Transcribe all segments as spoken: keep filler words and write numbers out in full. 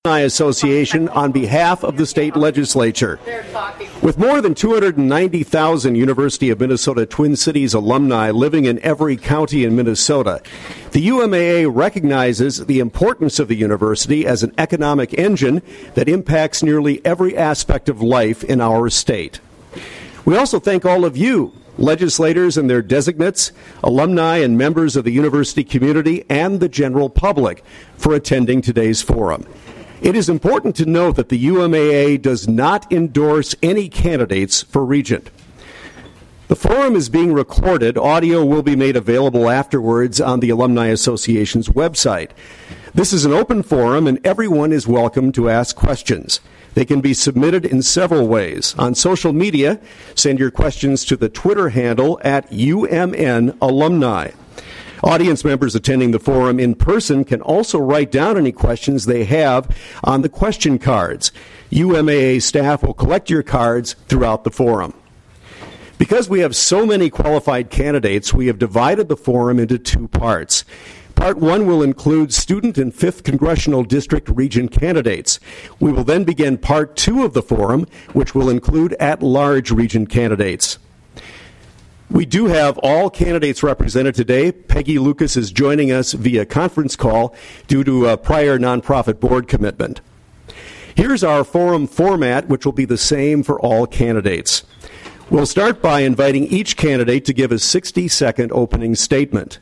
Association on behalf of the state legislature. With more than two hundred ninety thousand University of Minnesota Twin Cities alumni living in every county in Minnesota, the U M A A recognizes the importance of the university as an economic engine that impacts nearly every aspect of life in our state. We also thank all of you, legislators and their designates, alumni and members of the university community, and the general public for attending today's forum. It is important to note that the U M A A does not endorse any candidates for regent. The forum is being recorded. Audio will be made available afterwards on the Alumni Association's website. This is an open forum, and everyone is welcome to ask questions. They can be submitted in several ways. On social media, send your questions to the Twitter handle at U M N Alumni. Audience members attending the forum in person can also write down any questions they have on the question cards. U M A A staff will collect your cards throughout the forum. Because we have so many qualified candidates, we have divided the forum into two parts. Part one will include student and fifth Congressional District region candidates. We will then begin part two of the forum, which will include at-large region candidates. We do have all candidates represented today. Peggy Lucas is joining us via conference call due to a prior nonprofit board commitment. Here's our forum format, which will be the same for all candidates. We'll start by inviting each candidate to give a sixty-second opening statement.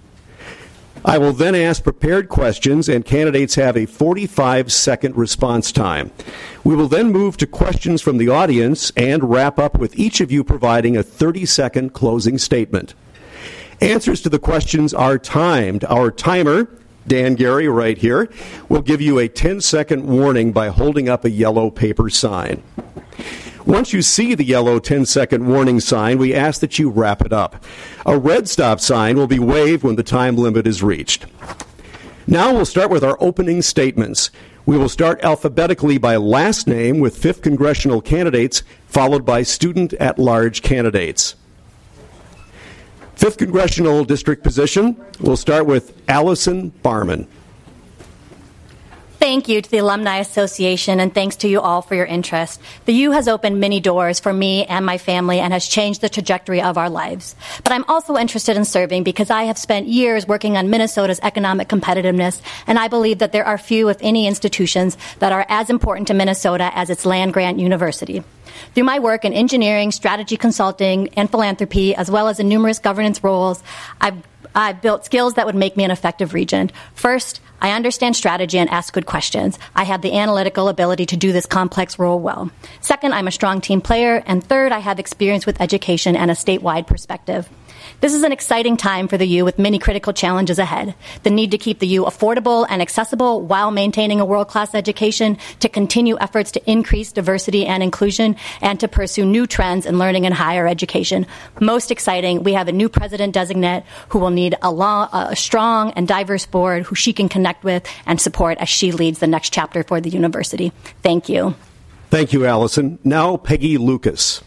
I will then ask prepared questions, and candidates have a forty-five second response time. We will then move to questions from the audience and wrap up with each of you providing a thirty second closing statement. Answers to the questions are timed. Our timer, Dan Gary right here, will give you a ten second warning by holding up a yellow paper sign. Once you see the yellow ten second warning sign, we ask that you wrap it up. A red stop sign will be waved when the time limit is reached. Now we'll start with our opening statements. We will start alphabetically by last name with fifth Congressional candidates, followed by student at-large candidates. fifth Congressional District position, we'll start with Allison Barman. Thank you to the Alumni Association, and thanks to you all for your interest. The U has opened many doors for me and my family and has changed the trajectory of our lives. But I'm also interested in serving because I have spent years working on Minnesota's economic competitiveness, and I believe that there are few, if any, institutions that are as important to Minnesota as its land-grant university. Through my work in engineering, strategy consulting, and philanthropy, as well as in numerous governance roles, I've I've built skills that would make me an effective regent. First, I understand strategy and ask good questions. I have the analytical ability to do this complex role well. Second, I'm a strong team player. And third, I have experience with education and a statewide perspective. This is an exciting time for the U with many critical challenges ahead. The need to keep the U affordable and accessible while maintaining a world-class education, to continue efforts to increase diversity and inclusion, and to pursue new trends in learning and higher education. Most exciting, we have a new president-designate who will need a, long, a strong and diverse board who she can connect with and support as she leads the next chapter for the university. Thank you. Thank you, Allison. Now, Peggy Lucas.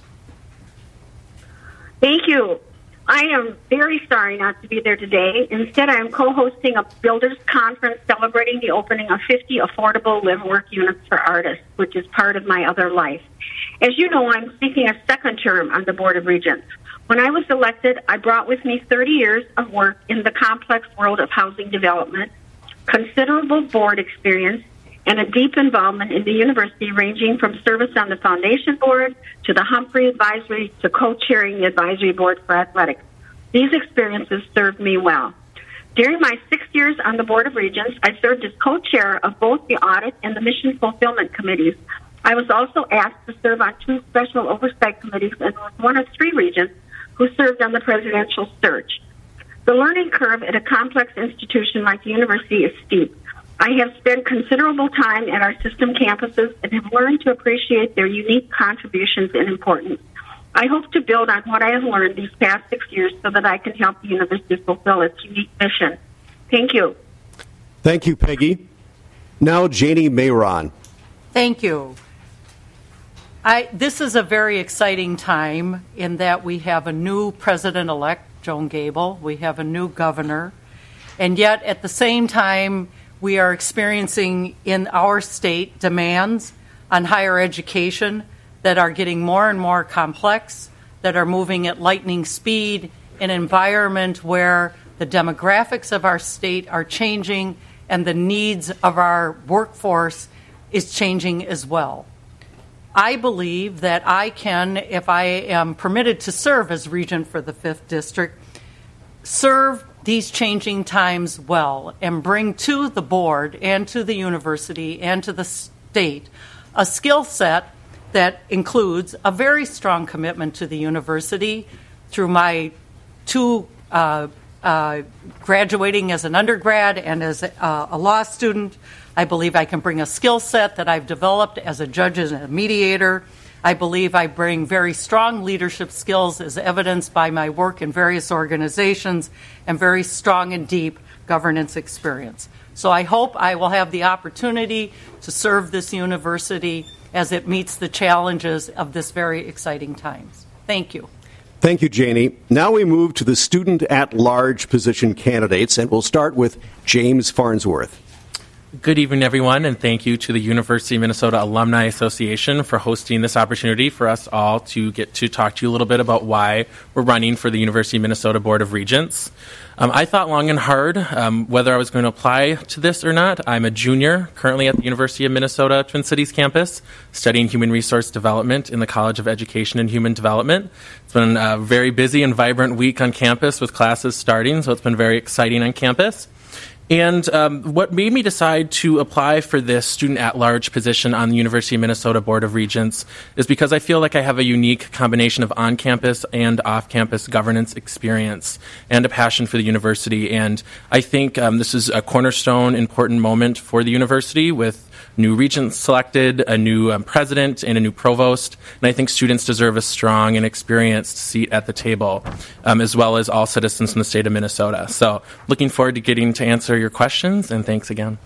Thank you. I am very sorry not to be there today. Instead, I am co-hosting a builders conference celebrating the opening of fifty affordable live-work units for artists, which is part of my other life. As you know, I'm seeking a second term on the Board of Regents. When I was elected, I brought with me thirty years of work in the complex world of housing development, considerable board experience, and a deep involvement in the university, ranging from service on the foundation board to the Humphrey Advisory to co-chairing the advisory board for athletics. These experiences served me well. During my six years on the Board of Regents, I served as co-chair of both the audit and the mission fulfillment committees. I was also asked to serve on two special oversight committees and was one of three regents who served on the presidential search. The learning curve at a complex institution like the university is steep. I have spent considerable time at our system campuses and have learned to appreciate their unique contributions and importance. I hope to build on what I have learned these past six years so that I can help the university fulfill its unique mission. Thank you. Thank you, Peggy. Now, Janie Mayron. Thank you. I, this is a very exciting time in that we have a new president-elect, Joan Gable. We have a new governor. And yet, at the same time, we are experiencing in our state demands on higher education that are getting more and more complex, that are moving at lightning speed, an environment where the demographics of our state are changing and the needs of our workforce is changing as well. I believe that I can, if I am permitted to serve as regent for the fifth District, serve these changing times well and bring to the board and to the university and to the state a skill set that includes a very strong commitment to the university through my two uh, uh, graduating as an undergrad and as a, uh, a law student. I believe I can bring a skill set that I've developed as a judge and a mediator. I believe I bring very strong leadership skills as evidenced by my work in various organizations and very strong and deep governance experience. So I hope I will have the opportunity to serve this university as it meets the challenges of this very exciting times. Thank you. Thank you, Janie. Now we move to the student at-large position candidates, and we'll start with James Farnsworth. Good evening, everyone, and thank you to the University of Minnesota Alumni Association for hosting this opportunity for us all to get to talk to you a little bit about why we're running for the University of Minnesota Board of Regents. Um, I thought long and hard um, whether I was going to apply to this or not. I'm a junior currently at the University of Minnesota Twin Cities campus, studying human resource development in the College of Education and Human Development. It's been a very busy and vibrant week on campus with classes starting, so it's been very exciting on campus. And um, what made me decide to apply for this student at-large position on the University of Minnesota Board of Regents is because I feel like I have a unique combination of on-campus and off-campus governance experience and a passion for the university. And I think um, this is a cornerstone, important moment for the university with new regents selected, a new um, president, and a new provost. And I think students deserve a strong and experienced seat at the table, um, as well as all citizens in the state of Minnesota. So looking forward to getting to answer your questions, and thanks again.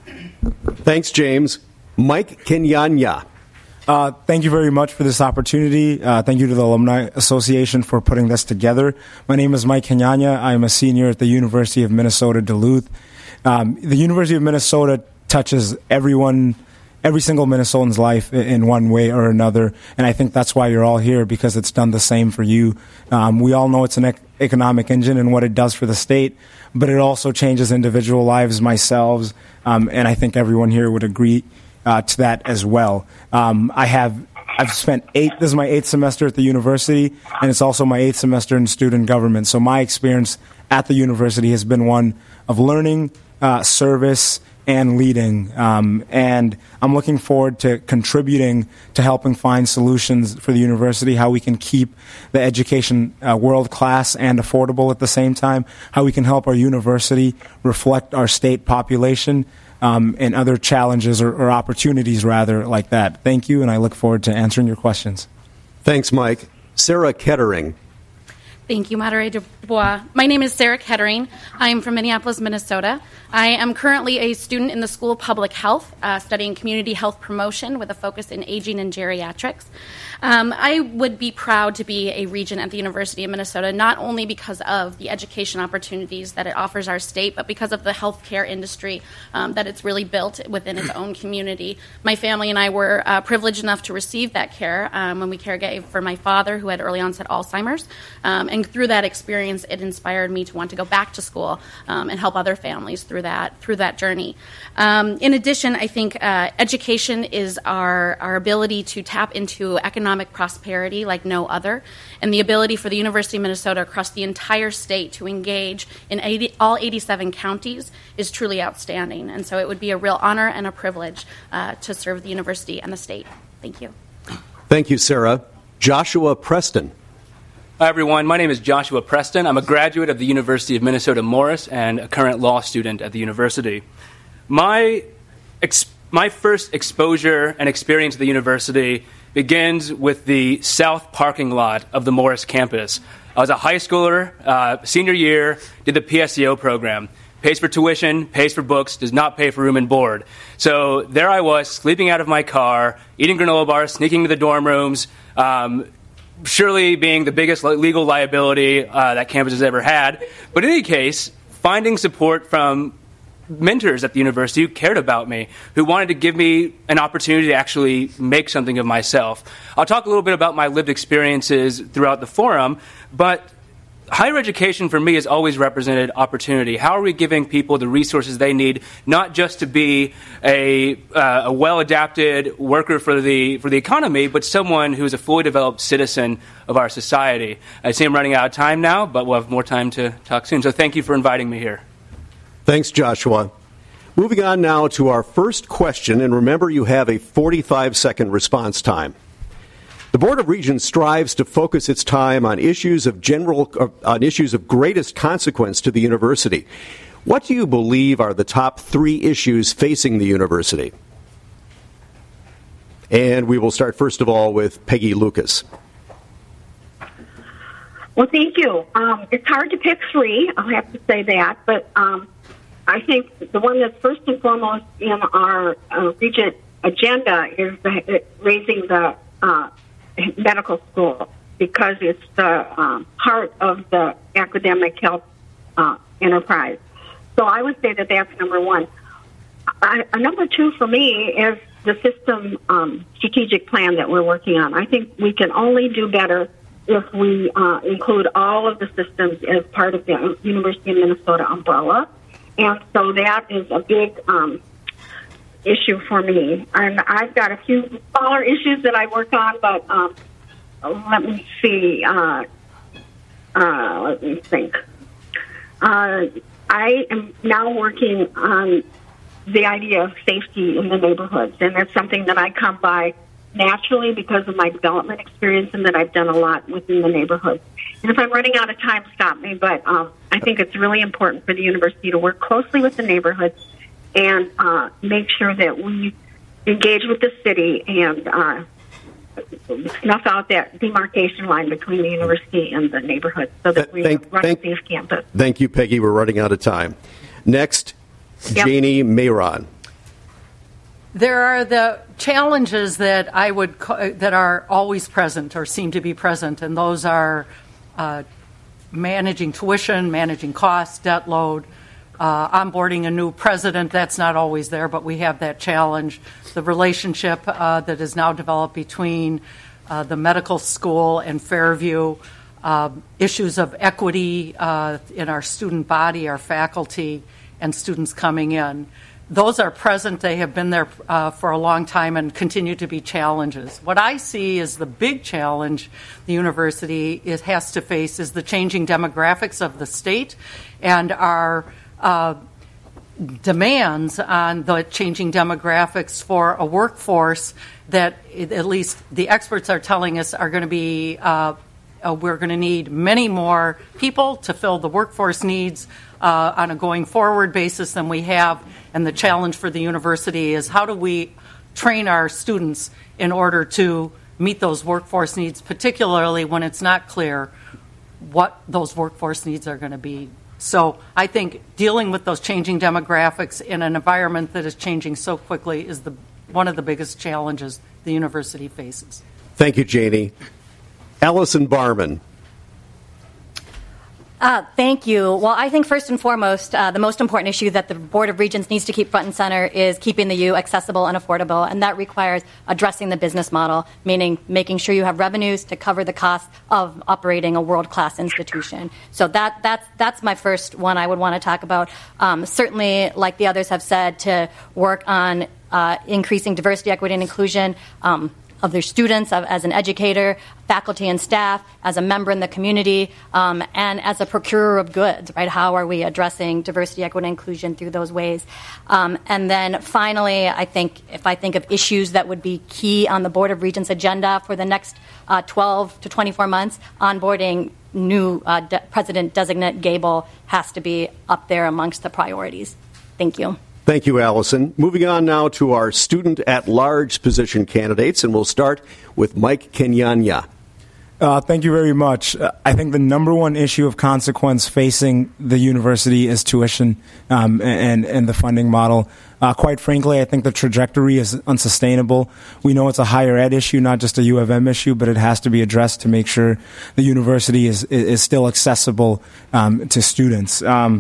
Thanks, James. Mike Kenyanya. Uh, thank you very much for this opportunity. Uh, thank you to the Alumni Association for putting this together. My name is Mike Kenyanya. I am a senior at the University of Minnesota Duluth. Um, the University of Minnesota touches everyone, every single Minnesotan's life in one way or another, and I think that's why you're all here, because it's done the same for you. Um, we all know it's an ec- economic engine and what it does for the state, but it also changes individual lives, myself, um, and I think everyone here would agree uh, to that as well. Um, I have I've spent eight, this is my eighth semester at the university, and it's also my eighth semester in student government, so my experience at the university has been one of learning, uh, service, and leading, um, and I'm looking forward to contributing to helping find solutions for the university, how we can keep the education uh, world-class and affordable at the same time, how we can help our university reflect our state population, um, and other challenges or, or opportunities, rather, like that. Thank you, and I look forward to answering your questions. Thanks, Mike. Sarah Kettering. Thank you, Moderator Dubois. My name is Sarah Kettering. I am from Minneapolis, Minnesota. I am currently a student in the School of Public Health, uh, studying community health promotion with a focus in aging and geriatrics. Um, I would be proud to be a regent at the University of Minnesota, not only because of the education opportunities that it offers our state, but because of the healthcare industry um, that it's really built within its own community. My family and I were uh, privileged enough to receive that care um, when we caregave for my father, who had early onset Alzheimer's. Um, and through that experience, it inspired me to want to go back to school um, and help other families through that through that journey. Um, in addition, I think uh, education is our, our ability to tap into economic prosperity like no other, and the ability for the University of Minnesota across the entire state to engage in eighty, all eighty-seven counties is truly outstanding. And so it would be a real honor and a privilege uh, to serve the university and the state. Thank you. Thank you, Sarah. Joshua Preston. Hi, everyone. My name is Joshua Preston. I'm a graduate of the University of Minnesota Morris and a current law student at the university. My ex- my first exposure and experience at the university begins with the south parking lot of the Morris campus. I was a high schooler, uh, senior year, did the P S E O program. Pays for tuition, pays for books, does not pay for room and board. So there I was, sleeping out of my car, eating granola bars, sneaking to the dorm rooms, um, surely being the biggest legal liability uh, that campus has ever had. But in any case, finding support from mentors at the university who cared about me, who wanted to give me an opportunity to actually make something of myself. I'll talk a little bit about my lived experiences throughout the forum, but higher education for me has always represented opportunity. How are we giving people the resources they need, not just to be a, uh, a well-adapted worker for the for the economy, but someone who's a fully developed citizen of our society? I see I'm running out of time now, but we'll have more time to talk soon. So thank you for inviting me here. Thanks, Joshua. Moving on now to our first question, and remember you have a forty-five second response time. The Board of Regents strives to focus its time on issues of general, uh, on issues of greatest consequence to the university. What do you believe are the top three issues facing the university? And we will start first of all with Peggy Lucas. Well, thank you. Um, it's hard to pick three, I'll have to say that, but um, I think the one that's first and foremost in our uh, Regent agenda is the, raising the uh, medical school, because it's the um, heart of the academic health uh, enterprise. So I would say that that's number one. I, uh, number two for me is the system um, strategic plan that we're working on. I think we can only do better if we uh, include all of the systems as part of the University of Minnesota umbrella. And so that is a big um, issue for me. And I've got a few smaller issues that I work on, but um, let me see. Uh, uh, let me think. Uh, I am now working on the idea of safety in the neighborhoods, and that's something that I come by naturally because of my development experience, and that I've done a lot within the neighborhoods. And if I'm running out of time, stop me, but um, I think it's really important for the university to work closely with the neighborhoods and uh, make sure that we engage with the city and uh, snuff out that demarcation line between the university and the neighborhood so that we thank, run thank, a safe campus. Thank you, Peggy. We're running out of time. Next, yep. Janie Mayron. There are the challenges that I would ca- that are always present or seem to be present, and those are uh, managing tuition, managing costs, debt load, Uh, onboarding a new president. That's not always there, but we have that challenge. The relationship uh, that is now developed between uh, the medical school and Fairview, uh, issues of equity uh, in our student body, our faculty, and students coming in. Those are present. They have been there uh, for a long time and continue to be challenges. What I see is the big challenge the university is, has to face is the changing demographics of the state and our Uh, demands on the changing demographics for a workforce that, at least the experts are telling us, are going to be uh, uh, we're going to need many more people to fill the workforce needs uh, on a going forward basis than we have. And the challenge for the university is how do we train our students in order to meet those workforce needs, particularly when it's not clear what those workforce needs are going to be. So I think dealing with those changing demographics in an environment that is changing so quickly is the one of the biggest challenges the university faces. Thank you, Janie. Allison Barman. Uh, thank you. Well, I think first and foremost, uh, the most important issue that the Board of Regents needs to keep front and center is keeping the U accessible and affordable, and that requires addressing the business model, meaning making sure you have revenues to cover the cost of operating a world-class institution. So that that's that's my first one I would want to talk about. Um, certainly, like the others have said, to work on uh, increasing diversity, equity, and inclusion um, of their students, of, as an educator, faculty and staff, as a member in the community, um, and as a procurer of goods, right? How are we addressing diversity, equity, and inclusion through those ways? Um, and then finally, I think if I think of issues that would be key on the Board of Regents agenda for the next uh, twelve to twenty-four months, onboarding new uh, de- President-designate Gable has to be up there amongst the priorities. Thank you. Thank you, Allison. Moving on now to our student-at-large position candidates, and we'll start with Mike Kenyanya. Uh, thank you very much. Uh, I think the number one issue of consequence facing the university is tuition um, and, and the funding model. Uh, quite frankly, I think the trajectory is unsustainable. We know it's a higher ed issue, not just a U of M issue, but it has to be addressed to make sure the university is, is still accessible um, to students. Um,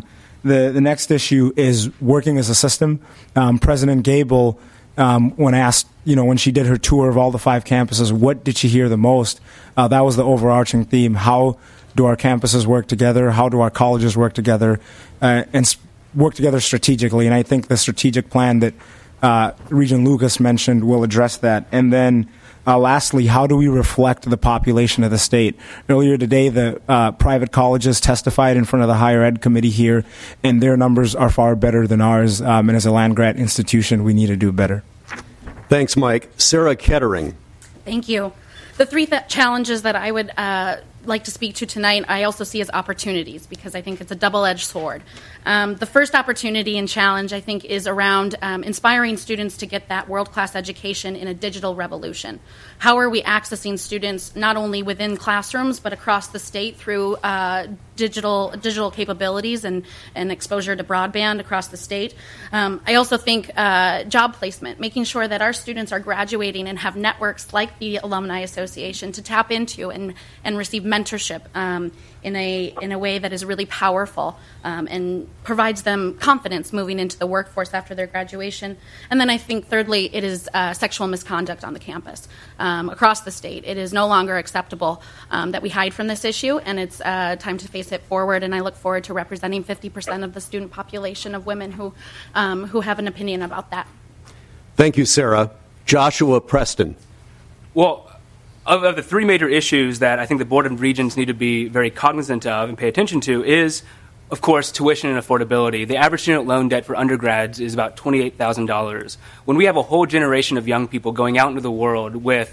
the, the next issue is working as a system. Um, President Gable, um, when asked, you know, when she did her tour of all the five campuses, what did she hear the most? Uh, that was the overarching theme. How do our campuses work together? How do our colleges work together? Uh, and s- work together strategically. And I think the strategic plan that uh, Regent Lucas mentioned will address that. And then Uh, lastly, how do we reflect the population of the state? Earlier today, the uh, private colleges testified in front of the Higher Ed Committee here, and their numbers are far better than ours. Um, and as a land-grant institution, we need to do better. Thanks, Mike. Sarah Kettering. Thank you. The three th- challenges that I would uh, like to speak to tonight, I also see as opportunities, because I think it's a double-edged sword. Um, the first opportunity and challenge, I think, is around um, inspiring students to get that world-class education in a digital revolution. How are we accessing students not only within classrooms but across the state through uh, digital digital capabilities and, and exposure to broadband across the state? Um, I also think uh, job placement, making sure that our students are graduating and have networks like the Alumni Association to tap into and, and receive mentorship um, in a in a way that is really powerful um, and provides them confidence moving into the workforce after their graduation. And then I think thirdly, it is uh, sexual misconduct on the campus um, across the state. It is no longer acceptable um, that we hide from this issue, and it's uh, time to face it forward. And I look forward to representing fifty percent of the student population of women who um, who have an opinion about that. Thank you, Sarah. Joshua Preston. Well, Of, of the three major issues that I think the Board of Regents need to be very cognizant of and pay attention to is, of course, tuition and affordability. The average student loan debt for undergrads is about twenty-eight thousand dollars. When we have a whole generation of young people going out into the world with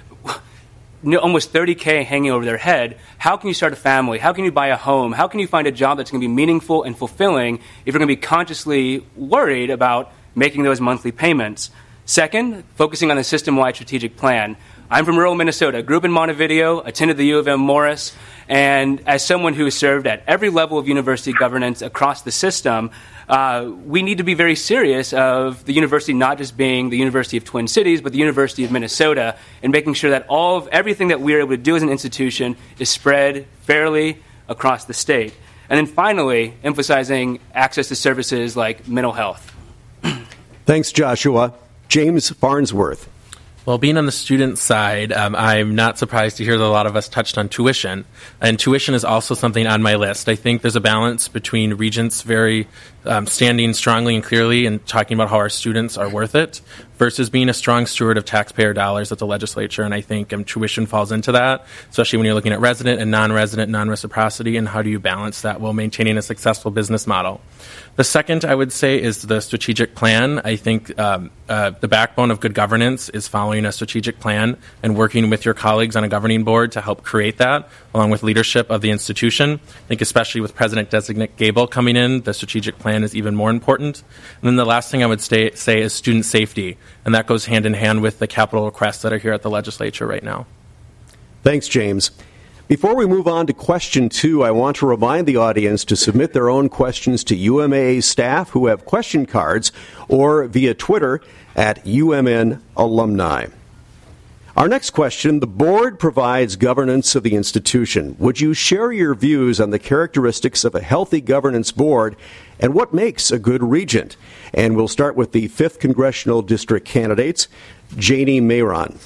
almost thirty K hanging over their head, how can you start a family? How can you buy a home? How can you find a job that's going to be meaningful and fulfilling if you're going to be consciously worried about making those monthly payments? Second, focusing on the system-wide strategic plan. I'm from rural Minnesota, grew up in Montevideo, attended the U of M Morris, and as someone who has served at every level of university governance across the system, uh, we need to be very serious of the university not just being the University of Twin Cities, but the University of Minnesota, and making sure that all of everything that we are able to do as an institution is spread fairly across the state. And then finally, emphasizing access to services like mental health. Thanks, Joshua. James Farnsworth. Well, being on the student side, um, I'm not surprised to hear that a lot of us touched on tuition. And tuition is also something on my list. I think there's a balance between Regents very um, standing strongly and clearly and talking about how our students are worth it versus being a strong steward of taxpayer dollars at the legislature. And I think um, tuition falls into that, especially when you're looking at resident and non-resident non-reciprocity, and how do you balance that while maintaining a successful business model. The second, I would say, is the strategic plan. I think um, uh, the backbone of good governance is following a strategic plan and working with your colleagues on a governing board to help create that, along with leadership of the institution. I think especially with President-designate Gable coming in, the strategic plan is even more important. And then the last thing I would stay, say is student safety, and that goes hand in hand with the capital requests that are here at the legislature right now. Thanks, James. Before we move on to question two, I want to remind the audience to submit their own questions to U M A A staff who have question cards or via Twitter at U M N Alumni. Our next question, the board provides governance of the institution. Would you share your views on the characteristics of a healthy governance board and what makes a good regent? And we'll start with the fifth Congressional District candidates, Janie Mayron.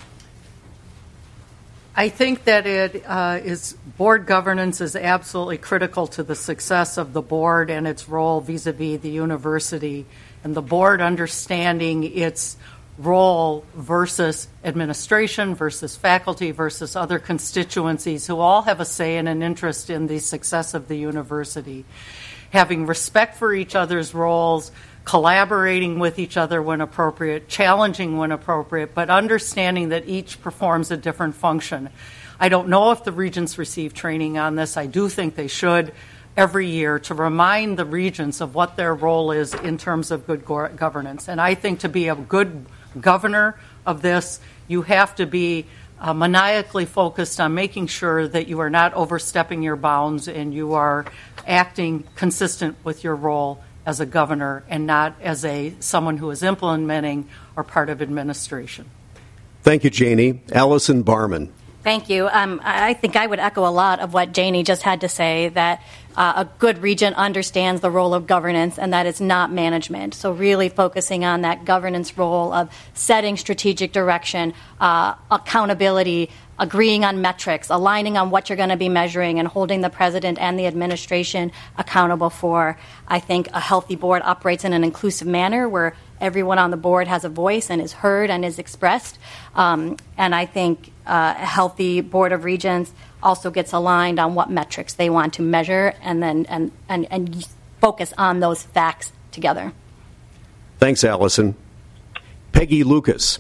I think that it uh, is board governance is absolutely critical to the success of the board and its role vis-a-vis the university, and the board understanding its role versus administration versus faculty versus other constituencies who all have a say and an interest in the success of the university. Having respect for each other's roles, collaborating with each other when appropriate, challenging when appropriate, but understanding that each performs a different function. I don't know if the regents receive training on this. I do think they should every year to remind the regents of what their role is in terms of good go- governance. And I think to be a good governor of this, you have to be uh, maniacally focused on making sure that you are not overstepping your bounds and you are acting consistent with your role as a governor and not as a someone who is implementing or part of administration. Thank you, Janie. Allison Barman. Thank you. Um, I think I would echo a lot of what Janie just had to say, that uh, a good regent understands the role of governance and that it's not management. So really focusing on that governance role of setting strategic direction, uh, accountability, agreeing on metrics, aligning on what you're going to be measuring, and holding the president and the administration accountable for. I think a healthy board operates in an inclusive manner where everyone on the board has a voice and is heard and is expressed. Um, and I think uh, a healthy board of regents also gets aligned on what metrics they want to measure, and then and, and, and focus on those facts together. Thanks, Allison. Peggy Lucas.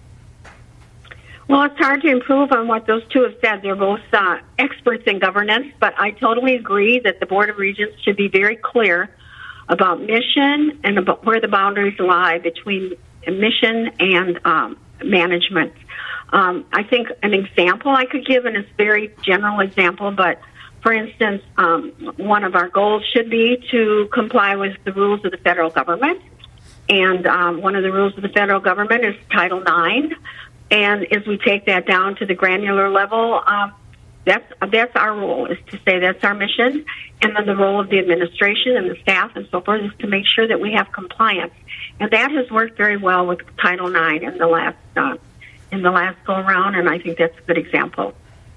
Well, it's hard to improve on what those two have said. They're both uh, experts in governance, but I totally agree that the Board of Regents should be very clear about mission and about where the boundaries lie between mission and um, management. Um, I think an example I could give, and it's a very general example, but for instance, um, one of our goals should be to comply with the rules of the federal government. And um, one of the rules of the federal government is Title nine. And as we take that down to the granular level, um, that's that's our role, is to say that's our mission. And then the role of the administration and the staff and so forth is to make sure that we have compliance. And that has worked very well with Title nine in the last uh, in the last go around, and I think that's a good example.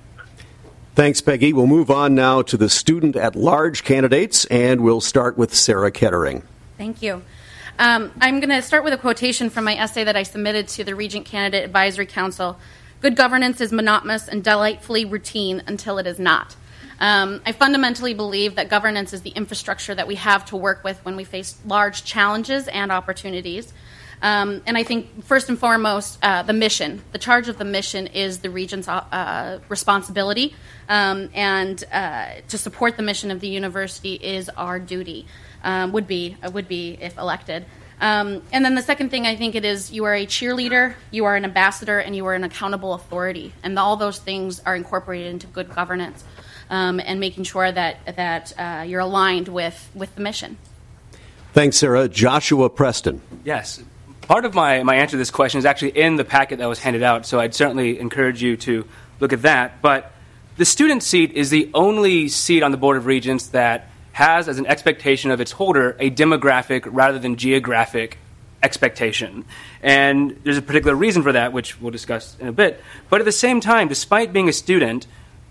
Thanks, Peggy. We'll move on now to the student at large candidates, and we'll start with Sarah Kettering. Thank you. Um, I'm going to start with a quotation from my essay that I submitted to the Regent Candidate Advisory Council. Good governance is monotonous and delightfully routine until it is not. Um, I fundamentally believe that governance is the infrastructure that we have to work with when we face large challenges and opportunities. Um, and I think, first and foremost, uh, the mission. The charge of the mission is the Regent's uh, responsibility, um, and uh, to support the mission of the university is our duty, um, would be, uh, would be if elected. Um, and then the second thing, I think it is, you are a cheerleader, you are an ambassador, and you are an accountable authority. And all those things are incorporated into good governance, um, and making sure that, that uh, you're aligned with, with the mission. Thanks, Sarah. Joshua Preston. Yes. Part of my, my answer to this question is actually in the packet that was handed out, so I'd certainly encourage you to look at that. But the student seat is the only seat on the Board of Regents that has as an expectation of its holder a demographic rather than geographic expectation. And there's a particular reason for that, which we'll discuss in a bit. But at the same time, despite being a student,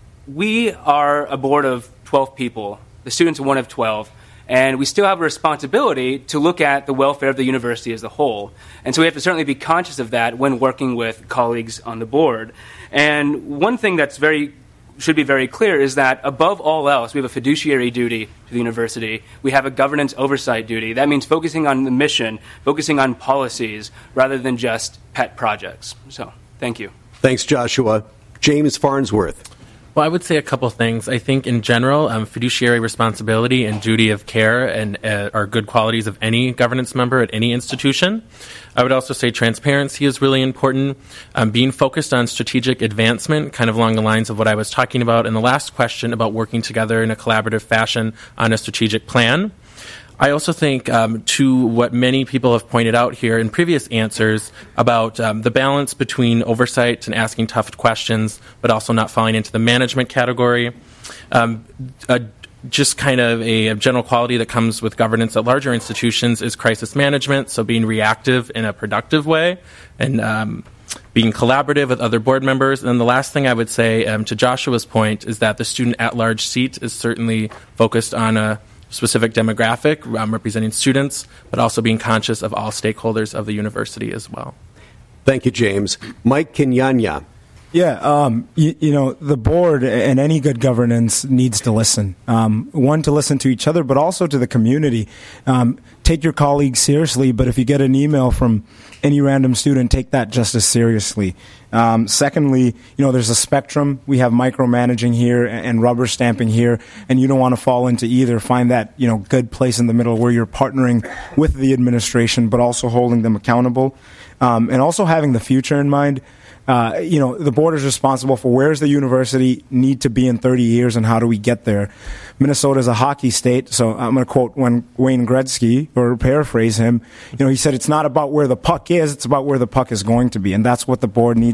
we are a board of twelve people. The students are one of twelve. And we still have a responsibility to look at the welfare of the university as a whole. And so we have to certainly be conscious of that when working with colleagues on the board. And one thing that's very should be very clear is that above all else, we have a fiduciary duty to the university. We have a governance oversight duty. That means focusing on the mission, focusing on policies, rather than just pet projects. So, thank you. Thanks, Joshua. James Farnsworth. Well, I would say a couple things. I think in general, um, fiduciary responsibility and duty of care and uh, are good qualities of any governance member at any institution. I would also say transparency is really important. Um, being focused on strategic advancement, kind of along the lines of what I was talking about in the last question about working together in a collaborative fashion on a strategic plan. I also think, um, to what many people have pointed out here in previous answers about um, the balance between oversight and asking tough questions, but also not falling into the management category. Um, a, just kind of a, a general quality that comes with governance at larger institutions is crisis management, so being reactive in a productive way and um, being collaborative with other board members. And then the last thing I would say, um, to Joshua's point, is that the student at-large seat is certainly focused on a specific demographic, um, representing students, but also being conscious of all stakeholders of the university as well. Thank you, James. Mike Kenyanya. Yeah, um, you, you know, the board and any good governance needs to listen. Um, one, to listen to each other, but also to the community. Um, take your colleagues seriously, but if you get an email from any random student, take that just as seriously. Um, secondly, you know, there's a spectrum. We have micromanaging here and rubber stamping here, and you don't want to fall into either. Find that, you know, good place in the middle where you're partnering with the administration, but also holding them accountable, um, and also having the future in mind. Uh, you know, the board is responsible for where does the university need to be in thirty years and how do we get there. Minnesota is a hockey state, so I'm going to quote when Wayne Gretzky, or paraphrase him. You know, he said it's not about where the puck is, it's about where the puck is going to be, and that's what the board needs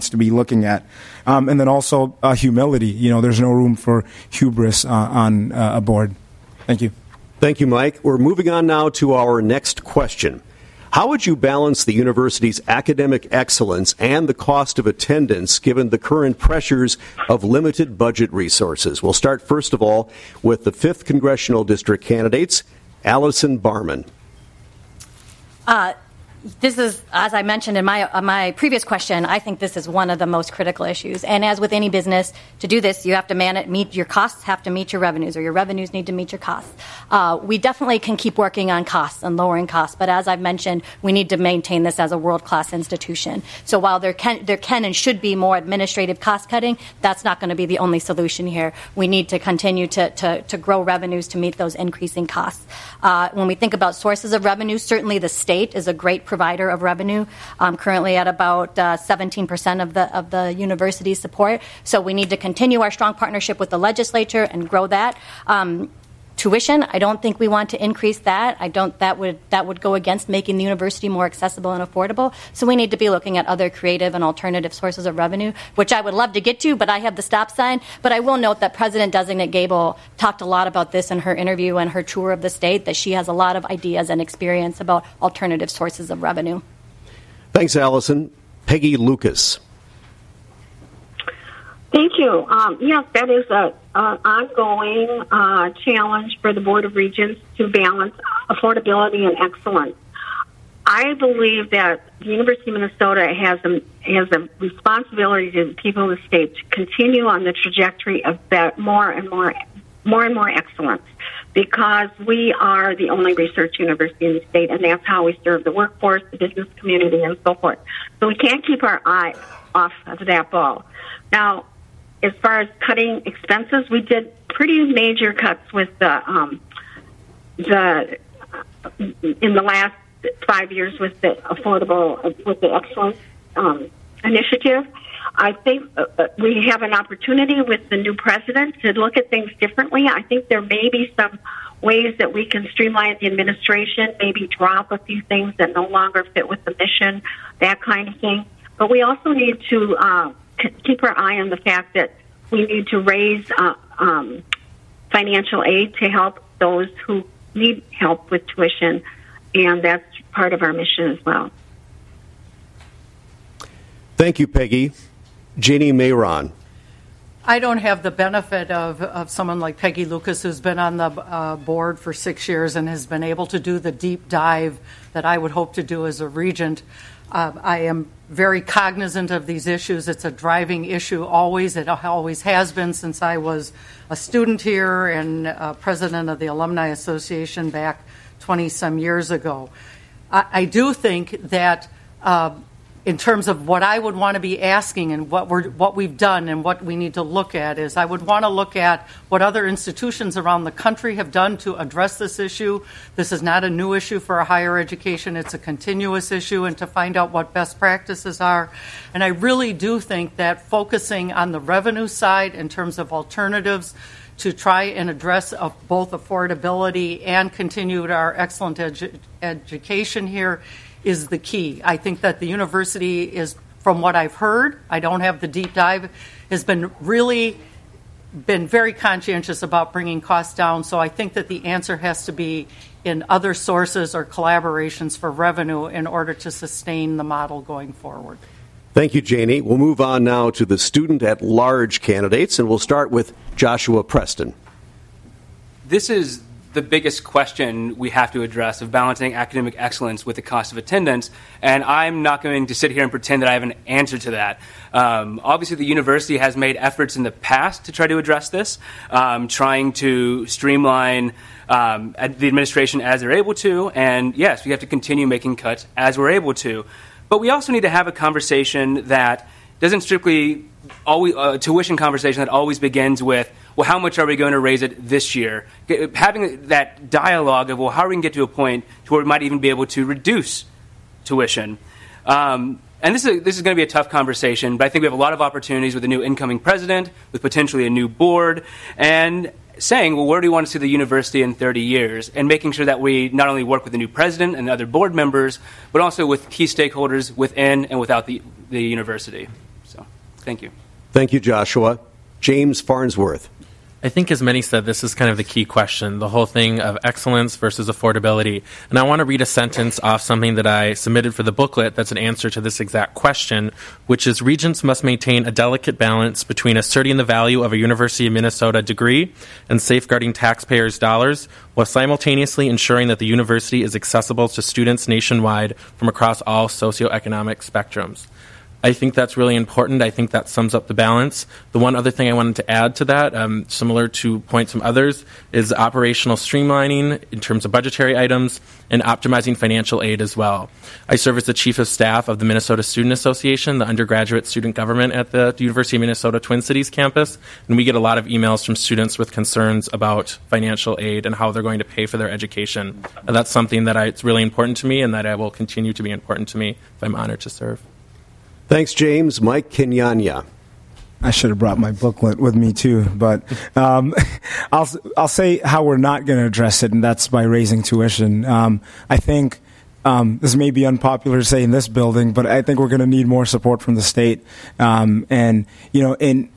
needs to be looking at. Um, and then also uh, humility. You know, there's no room for hubris uh, on uh, a board. Thank you. Thank you, Mike. We're moving on now to our next question. How would you balance the university's academic excellence and the cost of attendance given the current pressures of limited budget resources? We'll start, first of all, with the fifth Congressional District candidates, Allison Barman. Uh, This is, as I mentioned in my uh, my previous question, I think this is one of the most critical issues. And as with any business, to do this, you have to man it, meet your costs, have to meet your revenues, or your revenues need to meet your costs. Uh, we definitely can keep working on costs and lowering costs, but as I've mentioned, we need to maintain this as a world-class institution. So while there can there can and should be more administrative cost cutting, that's not going to be the only solution here. We need to continue to to, to grow revenues to meet those increasing costs. Uh, when we think about sources of revenue, certainly the state is a great provider of revenue, um, currently at about uh, seventeen percent of the of the university's support. So we need to continue our strong partnership with the legislature and grow that. Um, tuition, I don't think we want to increase that. I don't that would that would go against making the university more accessible and affordable. So we need to be looking at other creative and alternative sources of revenue, which I would love to get to, but I have the stop sign. But I will note that President-designate Gabel talked a lot about this in her interview and her tour of the state, that she has a lot of ideas and experience about alternative sources of revenue. Thanks, Allison. Peggy Lucas. Thank you. Um, yes, that is an ongoing uh, challenge for the Board of Regents to balance affordability and excellence. I believe that the University of Minnesota has a, has a responsibility to the people of the state to continue on the trajectory of that more and more, more and more excellence, because we are the only research university in the state, and that's how we serve the workforce, the business community, and so forth. So we can't keep our eye off of that ball. Now, as far as cutting expenses, we did pretty major cuts with the um, the in the last five years with the affordable with the excellence um, initiative. I think uh, we have an opportunity with the new president to look at things differently. I think there may be some ways that we can streamline the administration, maybe drop a few things that no longer fit with the mission, that kind of thing. But we also need to uh, keep our eye on the fact that we need to raise uh, um, financial aid to help those who need help with tuition, and that's part of our mission as well. Thank you, Peggy. Jeannie Mayron. I don't have the benefit of, of someone like Peggy Lucas, who's been on the uh, board for six years and has been able to do the deep dive that I would hope to do as a regent. Uh, I am very cognizant of these issues. It's a driving issue always. It always has been since I was a student here and uh, president of the Alumni Association back twenty-some years ago. I, I do think that uh, in terms of what I would want to be asking and what we're what we've done and what we need to look at is I would want to look at what other institutions around the country have done to address this issue. This is not a new issue for higher education. It's a continuous issue, and to find out what best practices are. And I really do think that focusing on the revenue side in terms of alternatives to try and address uh, both affordability and continue our excellent edu- education here is the key. I think that the university is, from what I've heard, I don't have the deep dive, has been really been very conscientious about bringing costs down. So I think that the answer has to be in other sources or collaborations for revenue in order to sustain the model going forward. Thank you, Janie. We'll move on now to the student-at-large candidates, and we'll start with Joshua Preston. This is the biggest question we have to address of balancing academic excellence with the cost of attendance, and I'm not going to sit here and pretend that I have an answer to that. Um, obviously, the university has made efforts in the past to try to address this, um, trying to streamline um, the administration as they're able to, and yes, we have to continue making cuts as we're able to. But we also need to have a conversation that doesn't strictly always uh, tuition conversation that always begins with, well, how much are we going to raise it this year? Having that dialogue of, well, how are we going to get to a point to where we might even be able to reduce tuition? Um, and this is, this is going to be a tough conversation, but I think we have a lot of opportunities with a new incoming president, with potentially a new board, and saying, well, where do we want to see the university in thirty years? And making sure that we not only work with the new president and other board members, but also with key stakeholders within and without the, the university. So, thank you. Thank you, Joshua. James Farnsworth. I think, as many said, this is kind of the key question, the whole thing of excellence versus affordability. And I want to read a sentence off something that I submitted for the booklet that's an answer to this exact question, which is, Regents must maintain a delicate balance between asserting the value of a University of Minnesota degree and safeguarding taxpayers' dollars, while simultaneously ensuring that the university is accessible to students nationwide from across all socioeconomic spectrums. I think that's really important. I think that sums up the balance. The one other thing I wanted to add to that, um, similar to points from others, is operational streamlining in terms of budgetary items and optimizing financial aid as well. I serve as the Chief of Staff of the Minnesota Student Association, the undergraduate student government at the University of Minnesota Twin Cities campus, and we get a lot of emails from students with concerns about financial aid and how they're going to pay for their education. And that's something that I, it's really important to me and that I will continue to be important to me if I'm honored to serve. Thanks, James. Mike Kenyanya. I should have brought my booklet with me too, but um, I'll I'll say how we're not going to address it, and that's by raising tuition. Um, I think um, this may be unpopular to say in this building, but I think we're going to need more support from the state. Um, and you know, in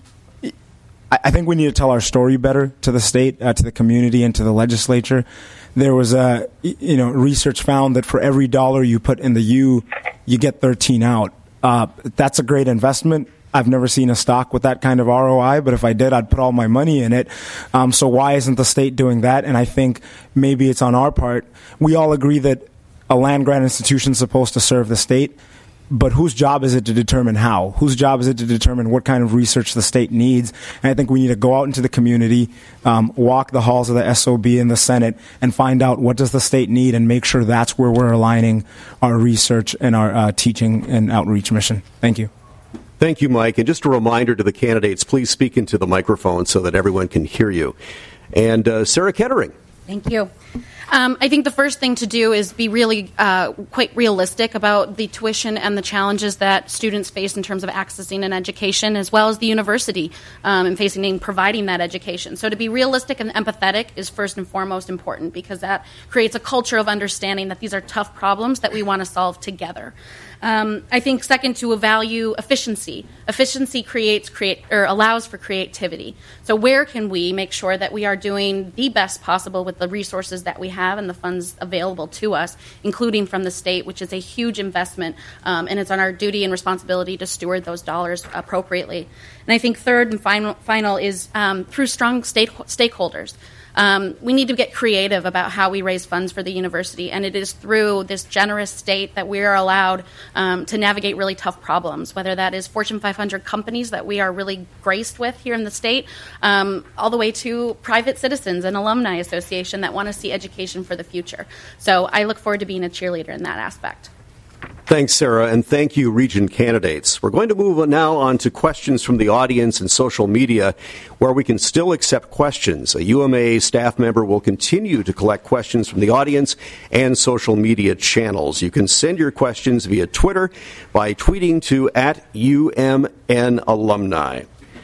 I, I think we need to tell our story better to the state, uh, to the community, and to the legislature. There was a you know research found that for every dollar you put in the U, you get thirteen out. Uh, that's a great investment. I've never seen a stock with that kind of R O I, but if I did, I'd put all my money in it. Um, so why isn't the state doing that? And I think maybe it's on our part. We all agree that a land-grant institution is supposed to serve the state, but whose job is it to determine how? Whose job is it to determine what kind of research the state needs? And I think we need to go out into the community, um, walk the halls of the S O B and the Senate, and find out what does the state need and make sure that's where we're aligning our research and our uh, teaching and outreach mission. Thank you. Thank you, Mike. And just a reminder to the candidates, please speak into the microphone so that everyone can hear you. And uh, Sarah Kettering. Thank you. Um, I think the first thing to do is be really uh, quite realistic about the tuition and the challenges that students face in terms of accessing an education, as well as the university um, and facing and providing that education. So to be realistic and empathetic is first and foremost important, because that creates a culture of understanding that these are tough problems that we want to solve together. Um, I think second, to value efficiency. Efficiency creates create or allows for creativity. So where can we make sure that we are doing the best possible with the resources that we have and the funds available to us, including from the state, which is a huge investment, um, and it's on our duty and responsibility to steward those dollars appropriately. And I think third and final, final is um, through strong state stakeholders. Um, we need to get creative about how we raise funds for the university, and it is through this generous state that we are allowed um, to navigate really tough problems, whether that is Fortune five hundred companies that we are really graced with here in the state, um, all the way to private citizens and alumni association that want to see education for the future. So I look forward to being a cheerleader in that aspect. Thanks, Sarah, and thank you, Regent candidates. We're going to move now on to questions from the audience and social media, where we can still accept questions. A U M A staff member will continue to collect questions from the audience and social media channels. You can send your questions via Twitter by tweeting to at U M N alumni.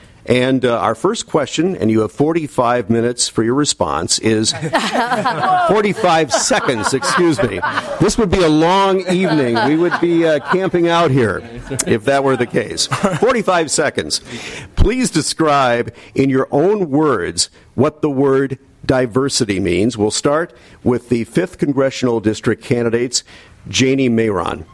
And uh, our first question, and you have forty-five minutes for your response, is forty-five seconds, excuse me. This would be a long evening. We would be uh, camping out here if that were the case. forty-five seconds. Please describe in your own words what the word diversity means. We'll start with the fifth Congressional District candidates, Janie Mayron.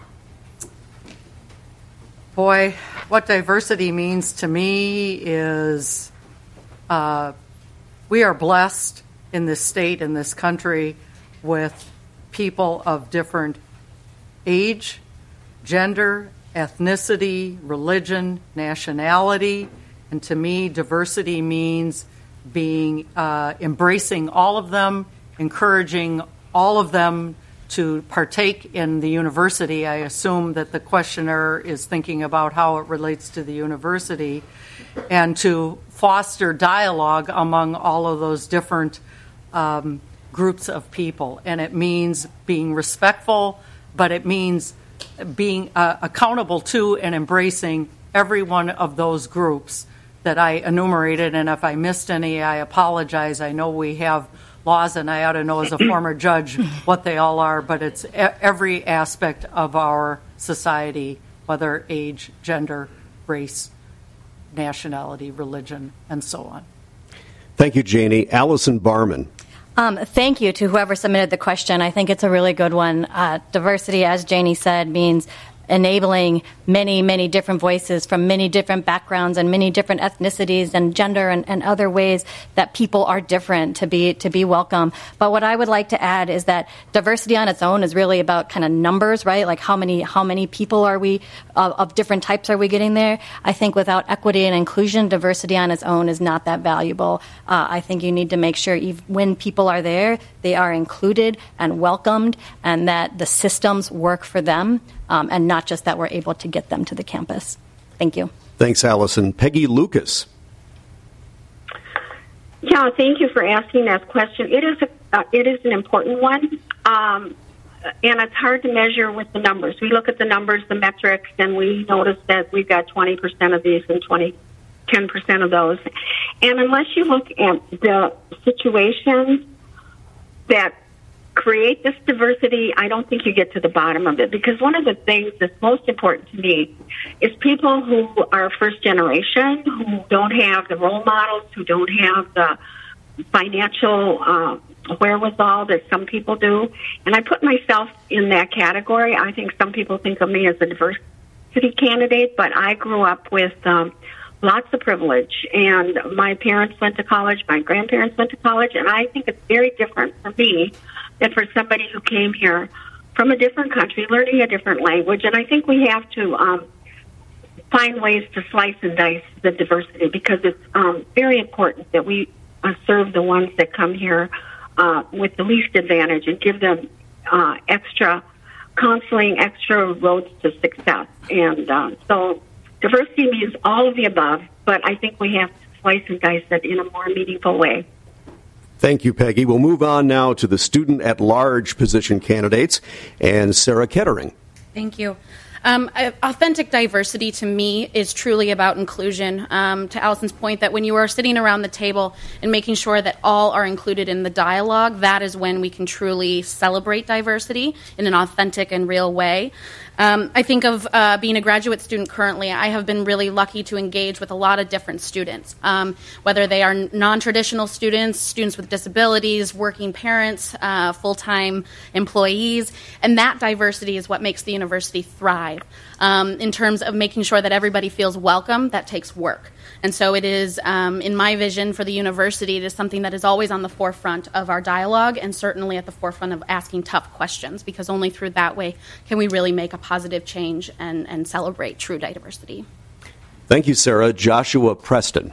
Boy, what diversity means to me is uh, we are blessed in this state, in this country, with people of different age, gender, ethnicity, religion, nationality. And to me, diversity means being uh, embracing all of them, encouraging all of them to partake in the university. I assume that the questioner is thinking about how it relates to the university, and to foster dialogue among all of those different um, groups of people. And it means being respectful, but it means being uh, accountable to and embracing every one of those groups that I enumerated. And if I missed any, I apologize. I know we have laws, and I ought to know as a former judge what they all are, but it's every aspect of our society, whether age, gender, race, nationality, religion, and so on. Thank you, Janie. Allison Barman. Um, thank you to whoever submitted the question. I think it's a really good one. Uh, diversity, as Janie said, means enabling many, many different voices from many different backgrounds and many different ethnicities and gender and, and other ways that people are different to be to be welcome. But what I would like to add is that diversity on its own is really about kind of numbers, right? Like how many how many people are we of, of different types are we getting there? I think without equity and inclusion, diversity on its own is not that valuable. Uh, I think you need to make sure even when people are there, they are included and welcomed, and that the systems work for them. Um, and not just that we're able to get them to the campus. Thank you. Thanks, Allison. Peggy Lucas. Yeah, thank you for asking that question. It is a, uh, it is an important one, um, and it's hard to measure with the numbers. We look at the numbers, the metrics, and we notice that we've got twenty percent of these and twenty, ten percent of those. And unless you look at the situations that create this diversity, I don't think you get to the bottom of it, because one of the things that's most important to me is people who are first generation, who don't have the role models, who don't have the financial uh, wherewithal that some people do. And I put myself in that category. I think some people think of me as a diversity candidate, but I grew up with um, lots of privilege, and my parents went to college, my grandparents went to college, and I think it's very different for me than for somebody who came here from a different country, learning a different language. And I think we have to um, find ways to slice and dice the diversity, because it's um, very important that we uh, serve the ones that come here uh, with the least advantage and give them uh, extra counseling, extra roads to success. And uh, so diversity means all of the above, but I think we have to slice and dice it in a more meaningful way. Thank you, Peggy. We'll move on now to the student-at-large position candidates, and Sarah Kettering. Thank you. Um, authentic diversity to me is truly about inclusion. Um, to Allison's point, that when you are sitting around the table and making sure that all are included in the dialogue, that is when we can truly celebrate diversity in an authentic and real way. Um, I think of uh, being a graduate student currently. I have been really lucky to engage with a lot of different students, um, whether they are non-traditional students, students with disabilities, working parents, uh, full-time employees, and that diversity is what makes the university thrive. Um, in terms of making sure that everybody feels welcome, that takes work. And so it is, um, in my vision for the university, it is something that is always on the forefront of our dialogue, and certainly at the forefront of asking tough questions, because only through that way can we really make a positive change and, and celebrate true diversity. Thank you, Sarah. Joshua Preston.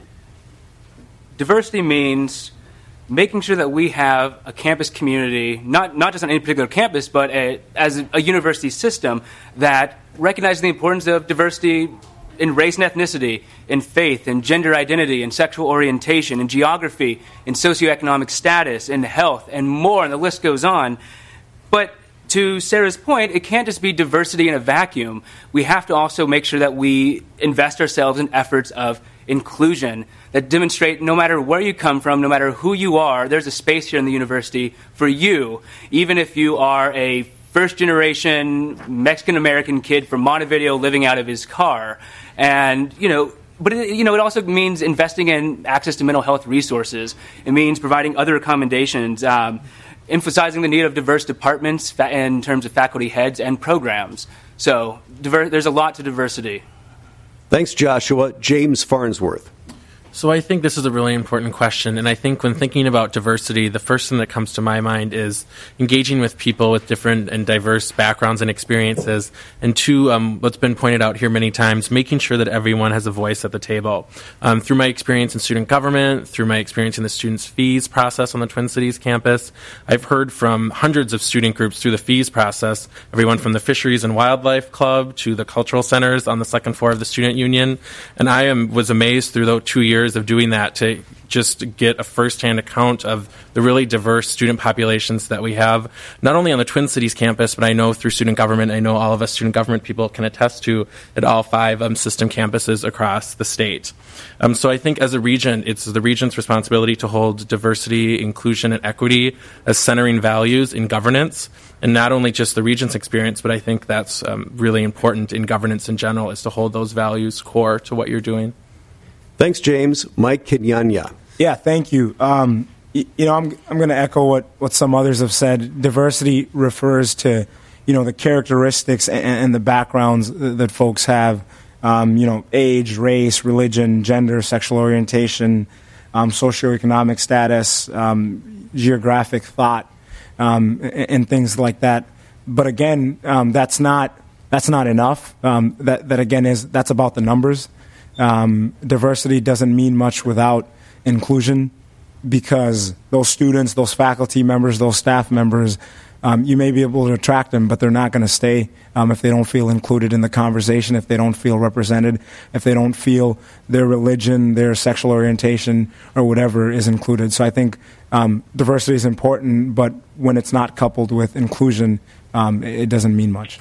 Diversity means making sure that we have a campus community, not, not just on any particular campus, but a, as a, a university system that recognizes the importance of diversity in race and ethnicity, in faith, in gender identity, in sexual orientation, in geography, in socioeconomic status, in health, and more, and the list goes on. But to Sarah's point, it can't just be diversity in a vacuum. We have to also make sure that we invest ourselves in efforts of inclusion that demonstrate no matter where you come from, no matter who you are, there's a space here in the university for you, even if you are a first-generation Mexican-American kid from Montevideo living out of his car. And, you know, but, it, you know, it also means investing in access to mental health resources. It means providing other accommodations, um, emphasizing the need of diverse departments fa- in terms of faculty heads and programs. So diver- there's a lot to diversity. Thanks, Joshua. James Farnsworth. So I think this is a really important question, and I think when thinking about diversity, the first thing that comes to my mind is engaging with people with different and diverse backgrounds and experiences, and two, um, what's been pointed out here many times, making sure that everyone has a voice at the table. Um, through my experience in student government, through my experience in the students' fees process on the Twin Cities campus, I've heard from hundreds of student groups through the fees process, everyone from the Fisheries and Wildlife Club to the cultural centers on the second floor of the student union, and I am was amazed through those two years of doing that to just get a firsthand account of the really diverse student populations that we have, not only on the Twin Cities campus, but I know through student government, I know all of us student government people can attest to at all five um, system campuses across the state. Um, so I think as a region, it's the region's responsibility to hold diversity, inclusion, and equity as centering values in governance. and not only just the Regents experience, but I think that's um, really important in governance in general, is to hold those values core to what you're doing. Thanks, James. Mike Kenyanya. Yeah, thank you. Um, you, you know, I'm I'm going to echo what, what some others have said. Diversity refers to, you know, the characteristics and, and the backgrounds that folks have. Um, you know, age, race, religion, gender, sexual orientation, um, socioeconomic status, um, geographic thought, um, and, and things like that. But again, um, that's not that's not enough. Um, that that again is that's about the numbers. Um, diversity doesn't mean much without inclusion, because those students, those faculty members, those staff members, um, you may be able to attract them, but they're not going to stay um, if they don't feel included in the conversation, if they don't feel represented, if they don't feel their religion, their sexual orientation, or whatever is included. So I think um, diversity is important, but when it's not coupled with inclusion, um, it doesn't mean much.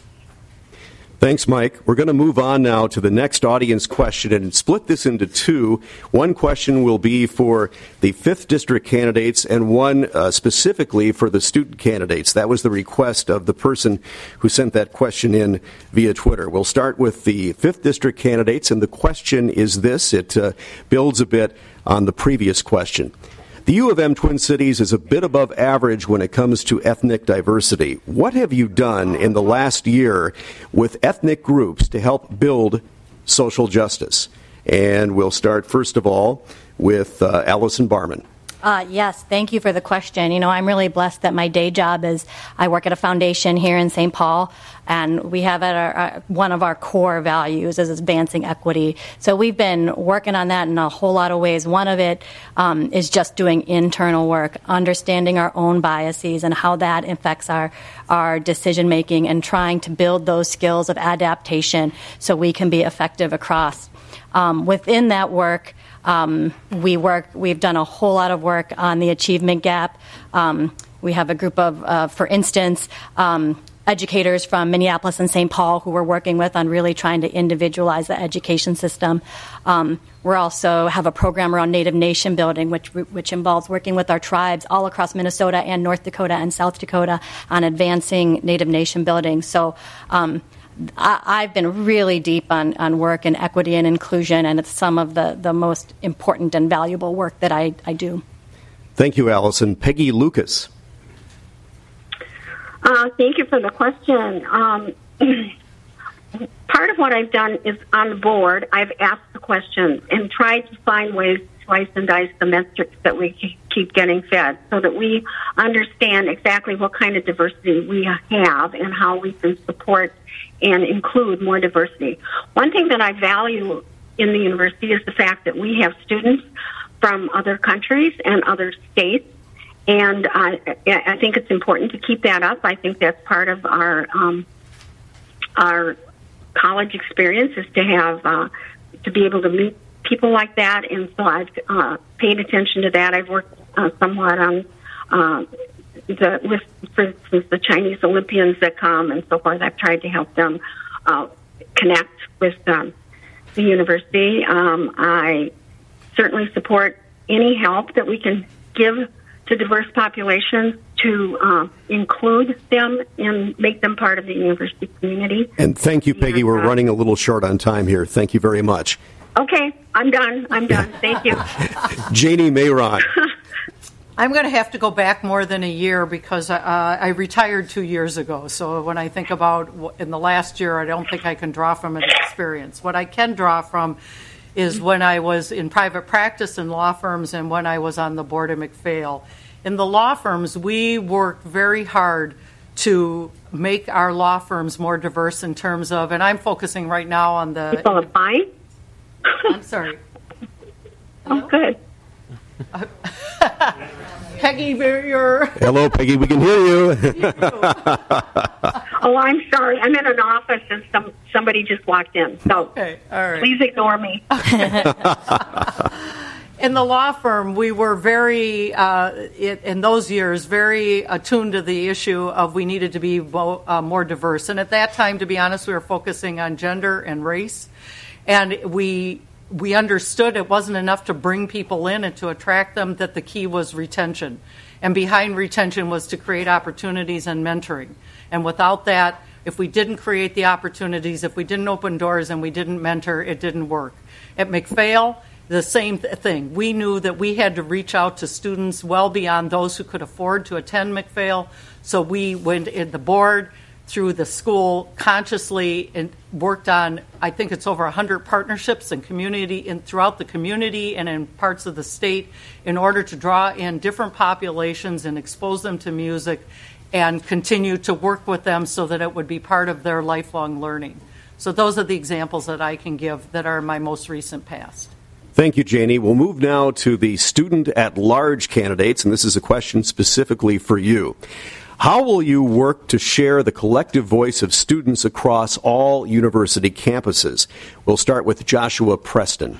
Thanks, Mike. We're going to move on now to the next audience question and split this into two. One question will be for the fifth District candidates and one uh, specifically for the student candidates. That was the request of the person who sent that question in via Twitter. We'll start with the fifth District candidates, and the question is this. It uh, builds a bit on the previous question. The U of M Twin Cities is a bit above average when it comes to ethnic diversity. What have you done in the last year with ethnic groups to help build social justice? And we'll start, first of all, with uh, Allison Barman. Uh, yes, thank you for the question. You know, I'm really blessed that my day job is I work at a foundation here in Saint Paul, and we have at our, our, one of our core values is advancing equity. So we've been working on that in a whole lot of ways. One of it um, is just doing internal work, understanding our own biases and how that affects our, our decision making, and trying to build those skills of adaptation so we can be effective across. Um, within that work, Um, we work. We've done a whole lot of work on the achievement gap. Um, we have a group of, uh, for instance, um, educators from Minneapolis and Saint Paul who we're working with on really trying to individualize the education system. Um, we also have a program around Native Nation building, which which involves working with our tribes all across Minnesota and North Dakota and South Dakota on advancing Native Nation building. So. Um, I, I've been really deep on, on work in equity and inclusion, and it's some of the, the most important and valuable work that I, I do. Thank you, Allison. Peggy Lucas. Uh, thank you for the question. Um, part of what I've done is on the board, I've asked the questions and tried to find ways to slice and dice the metrics that we keep getting fed so that we understand exactly what kind of diversity we have and how we can support and include more diversity. One thing that I value in the university is the fact that we have students from other countries and other states, and uh, I think it's important to keep that up. I think that's part of our um, our college experience is to have uh, to be able to meet people like that, and so I've uh, paid attention to that. I've worked uh, somewhat on uh, the with, for instance, the Chinese Olympians that come and so forth. I've tried to help them uh, connect with um, the university. Um, I certainly support any help that we can give to diverse populations to uh, include them and make them part of the university community. And thank you, Peggy. We're running a little short on time here. Thank you very much. Okay, I'm done. I'm done. Thank you. Janie Mayron. I'm going to have to go back more than a year because uh, I retired two years ago. So when I think about in the last year, I don't think I can draw from an experience. What I can draw from is when I was in private practice in law firms and when I was on the board of McPhail. In the law firms, we worked very hard to make our law firms more diverse in terms of, and I'm focusing right now on the... People are fine? I'm sorry. Hello? Oh, good. Uh, Peggy, you're... Hello, Peggy, we can hear you. Oh, I'm sorry. I'm in an office and some somebody just walked in. So okay, all right. Please ignore me. In the law firm, we were very, uh, it, in those years, very attuned to the issue of we needed to be mo- uh, more diverse. And at that time, to be honest, we were focusing on gender and race. And we... We understood it wasn't enough to bring people in and to attract them, that the key was retention. And behind retention was to create opportunities and mentoring. And without that, if we didn't create the opportunities, if we didn't open doors and we didn't mentor, it didn't work. At McPhail, the same th- thing. We knew that we had to reach out to students well beyond those who could afford to attend McPhail. So we went in the board through the school consciously and worked on, I think it's over one hundred partnerships and community in throughout the community and in parts of the state in order to draw in different populations and expose them to music and continue to work with them so that it would be part of their lifelong learning. So those are the examples that I can give that are in my most recent past. Thank you, Janie. We'll move now to the student-at-large candidates, and this is a question specifically for you. How will you work to share the collective voice of students across all university campuses? We'll start with Joshua Preston.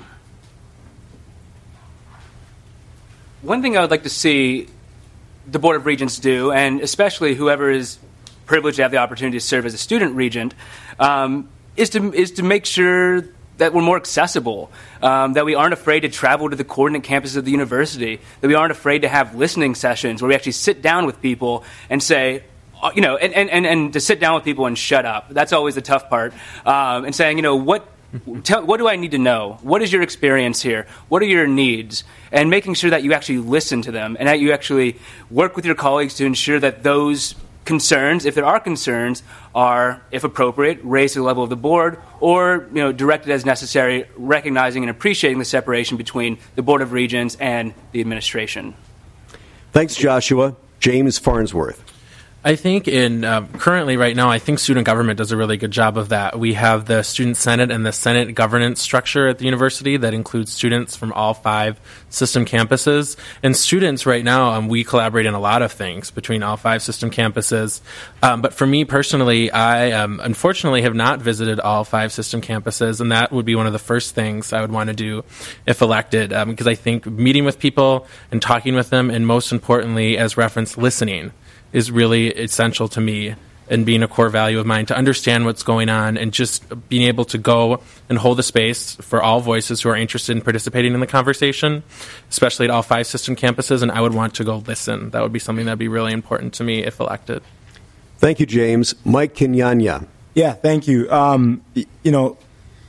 One thing I would like to see the Board of Regents do, and especially whoever is privileged to have the opportunity to serve as a student regent, um, is to is to make sure that we're more accessible, um, that we aren't afraid to travel to the coordinate campuses of the university, that we aren't afraid to have listening sessions where we actually sit down with people and say, you know, and, and, and to sit down with people and shut up. That's always the tough part. Um, and saying, you know, what tell, what do I need to know? What is your experience here? What are your needs? And making sure that you actually listen to them and that you actually work with your colleagues to ensure that those concerns, if there are concerns, are, if appropriate, raised to the level of the board or, you know, directed as necessary, recognizing and appreciating the separation between the Board of Regents and the administration. Thanks, Joshua. James Farnsworth. I think in uh, currently right now, I think student government does a really good job of that. We have the student senate and the senate governance structure at the university that includes students from all five system campuses. And students right now, um, we collaborate in a lot of things between all five system campuses. Um, but for me personally, I um, unfortunately have not visited all five system campuses, and that would be one of the first things I would want to do if elected, um, because I think meeting with people and talking with them, and most importantly, as referenced, listening, is really essential to me and being a core value of mine, to understand what's going on and just being able to go and hold a space for all voices who are interested in participating in the conversation, especially at all five system campuses. And I would want to go listen. That would be something that would be really important to me if elected. Thank you, James. Mike Kenyanya. Yeah, thank you. Um, you know,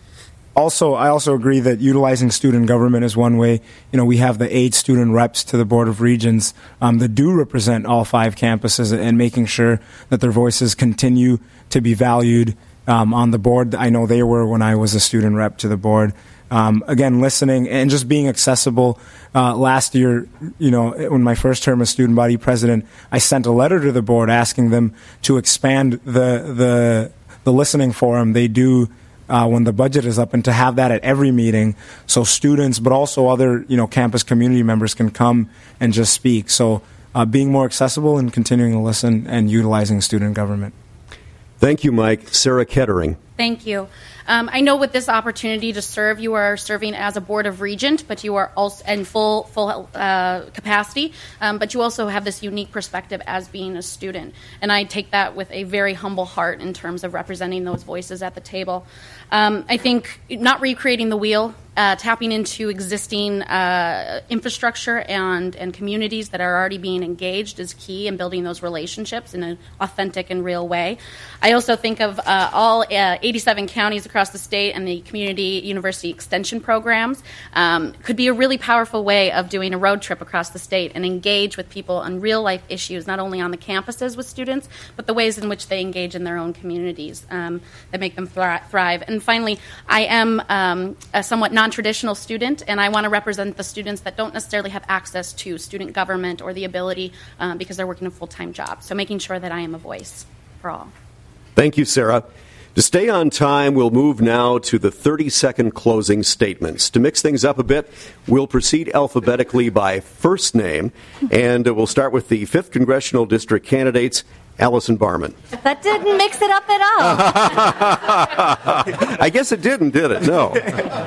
Also, I also agree that utilizing student government is one way. You know, we have the eight student reps to the Board of Regents um, that do represent all five campuses, and making sure that their voices continue to be valued um, on the board. I know they were when I was a student rep to the board. Um, again, listening and just being accessible. Uh, last year, you know, when my first term as student body president, I sent a letter to the board asking them to expand the the the listening forum they do Uh, when the budget is up, and to have that at every meeting, so students, but also other, you know, campus community members can come and just speak. So uh, being more accessible and continuing to listen and utilizing student government. Thank you, Mike. Sarah Kettering. Thank you. Um, I know with this opportunity to serve, you are serving as a Board of Regent, but you are also in full full uh, capacity. Um, but you also have this unique perspective as being a student, and I take that with a very humble heart in terms of representing those voices at the table. Um, I think not recreating the wheel, uh, tapping into existing uh, infrastructure and and communities that are already being engaged is key in building those relationships in an authentic and real way. I also think of uh, all uh, eighty-seven counties across the state and the community university extension programs um, could be a really powerful way of doing a road trip across the state and engage with people on real life issues, not only on the campuses with students, but the ways in which they engage in their own communities um, that make them thri- thrive. And finally, I am um, a somewhat non-traditional student, and I want to represent the students that don't necessarily have access to student government or the ability um, because they're working a full-time job. So making sure that I am a voice for all. Thank you, Sarah. To stay on time, we'll move now to the thirty-second closing statements. To mix things up a bit, we'll proceed alphabetically by first name, and we'll start with the fifth Congressional District candidates. Allison Barman. That didn't mix it up at all. I guess it didn't, did it? No.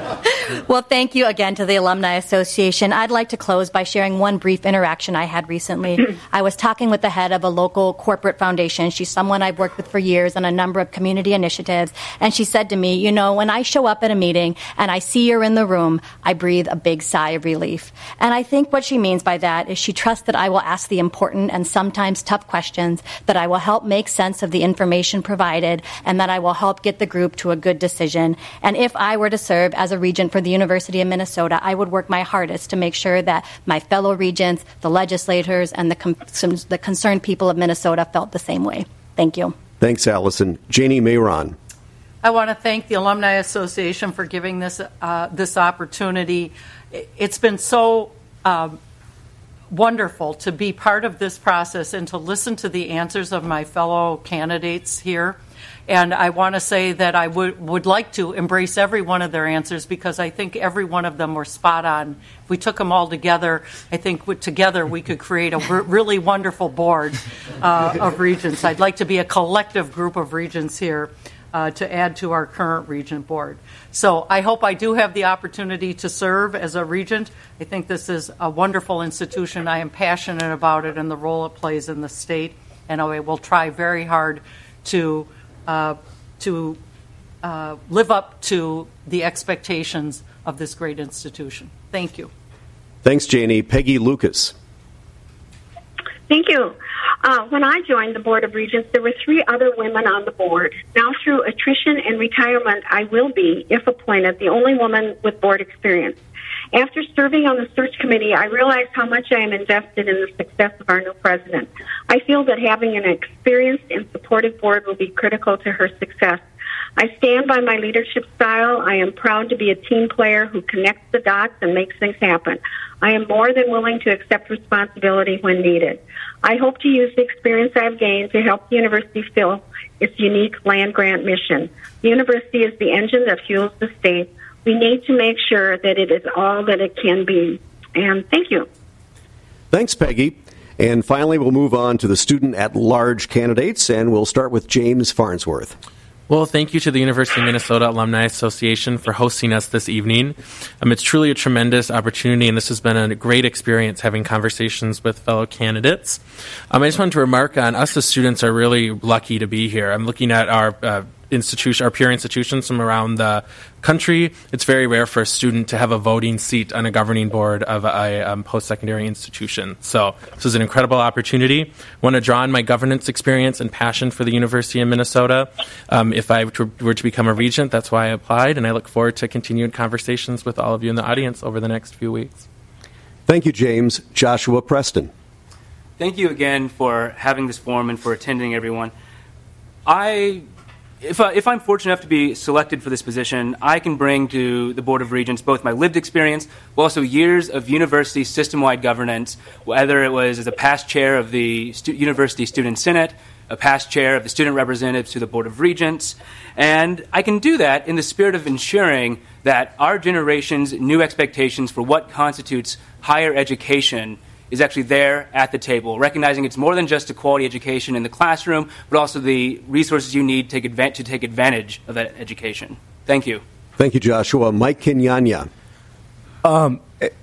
Well, thank you again to the Alumni Association. I'd like to close by sharing one brief interaction I had recently. I was talking with the head of a local corporate foundation. She's someone I've worked with for years on a number of community initiatives. And she said to me, you know, when I show up at a meeting and I see you're in the room, I breathe a big sigh of relief. And I think what she means by that is she trusts that I will ask the important and sometimes tough questions, that I will help make sense of the information provided, and that I will help get the group to a good decision. And if I were to serve as a regent for the University of Minnesota, I would work my hardest to make sure that my fellow regents, the legislators, and the, com- the concerned people of Minnesota felt the same way. Thank you. Thanks, Allison. Janie Mayron. I want to thank the Alumni Association for giving this uh, this opportunity. It's been so um, wonderful to be part of this process and to listen to the answers of my fellow candidates here. And I want to say that I would would like to embrace every one of their answers, because I think every one of them were spot on. If we took them all together, I think with, together we could create a r- really wonderful board uh, of regents. I'd like to be a collective group of regents here uh, to add to our current regent board. So I hope I do have the opportunity to serve as a regent. I think this is a wonderful institution. I am passionate about it and the role it plays in the state, and I will try very hard to Uh, to uh, live up to the expectations of this great institution. Thank you. Thanks, Janie. Peggy Lucas. Thank you. Uh, when I joined the Board of Regents, there were three other women on the board. Now, through attrition and retirement, I will be, if appointed, the only woman with board experience. After serving on the search committee, I realized how much I am invested in the success of our new president. I feel that having an experienced and supportive board will be critical to her success. I stand by my leadership style. I am proud to be a team player who connects the dots and makes things happen. I am more than willing to accept responsibility when needed. I hope to use the experience I have gained to help the university fill its unique land-grant mission. The university is the engine that fuels the state. We need to make sure that it is all that it can be. And thank you. Thanks, Peggy. And finally, we'll move on to the student-at-large candidates, and we'll start with James Farnsworth. Well, thank you to the University of Minnesota Alumni Association for hosting us this evening. Um, it's truly a tremendous opportunity, and this has been a great experience having conversations with fellow candidates. Um, I just wanted to remark on us as students are really lucky to be here. I'm looking at our uh, institution, our peer institutions from around the country. It's very rare for a student to have a voting seat on a governing board of a um, post-secondary institution. So this is an incredible opportunity. I want to draw on my governance experience and passion for the University of Minnesota. Um, if I were to become a regent, that's why I applied, and I look forward to continued conversations with all of you in the audience over the next few weeks. Thank you, James. Joshua Preston. Thank you again for having this forum and for attending, everyone. I... If, uh, if I'm fortunate enough to be selected for this position, I can bring to the Board of Regents both my lived experience, but also years of university system-wide governance, whether it was as a past chair of the stu- University Student Senate, a past chair of the student representatives to the Board of Regents, and I can do that in the spirit of ensuring that our generation's new expectations for what constitutes higher education is actually there at the table, recognizing it's more than just a quality education in the classroom, but also the resources you need to take, adva- to take advantage of that education. Thank you. Thank you, Joshua. Mike Kenyanya. Um, it,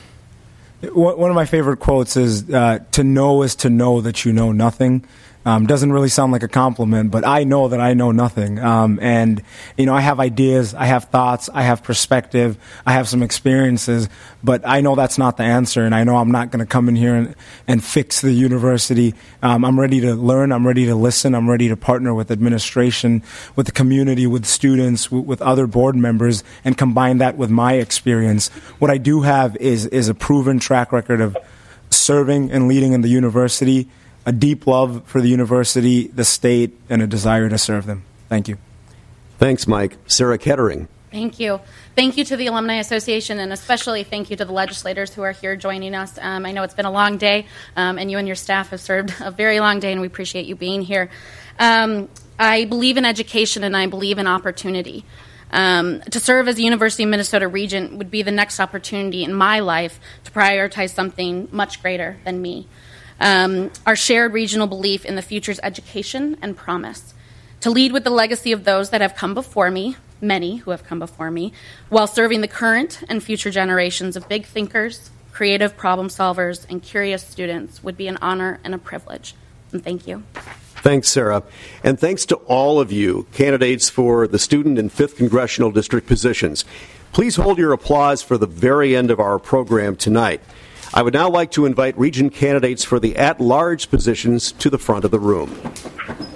one of my favorite quotes is, uh, to know is to know that you know nothing. Um, doesn't really sound like a compliment, but I know that I know nothing. Um, and, you know, I have ideas, I have thoughts, I have perspective, I have some experiences, but I know that's not the answer, and I know I'm not going to come in here and, and fix the university. Um, I'm ready to learn, I'm ready to listen, I'm ready to partner with administration, with the community, with students, w- with other board members, and combine that with my experience. What I do have is, is a proven track record of serving and leading in the university, a deep love for the university, the state, and a desire to serve them. Thank you. Thanks, Mike. Sarah Kettering. Thank you. Thank you to the Alumni Association, and especially thank you to the legislators who are here joining us. Um, I know it's been a long day, um, and you and your staff have served a very long day, and we appreciate you being here. Um, I believe in education, and I believe in opportunity. Um, to serve as a University of Minnesota regent would be the next opportunity in my life to prioritize something much greater than me. Um, our shared regional belief in the future's education and promise. To lead with the legacy of those that have come before me, many who have come before me, while serving the current and future generations of big thinkers, creative problem solvers, and curious students would be an honor and a privilege. And thank you. Thanks, Sarah. And thanks to all of you, candidates for the student and fifth Congressional District positions. Please hold your applause for the very end of our program tonight. I would now like to invite Regent candidates for the at-large positions to the front of the room.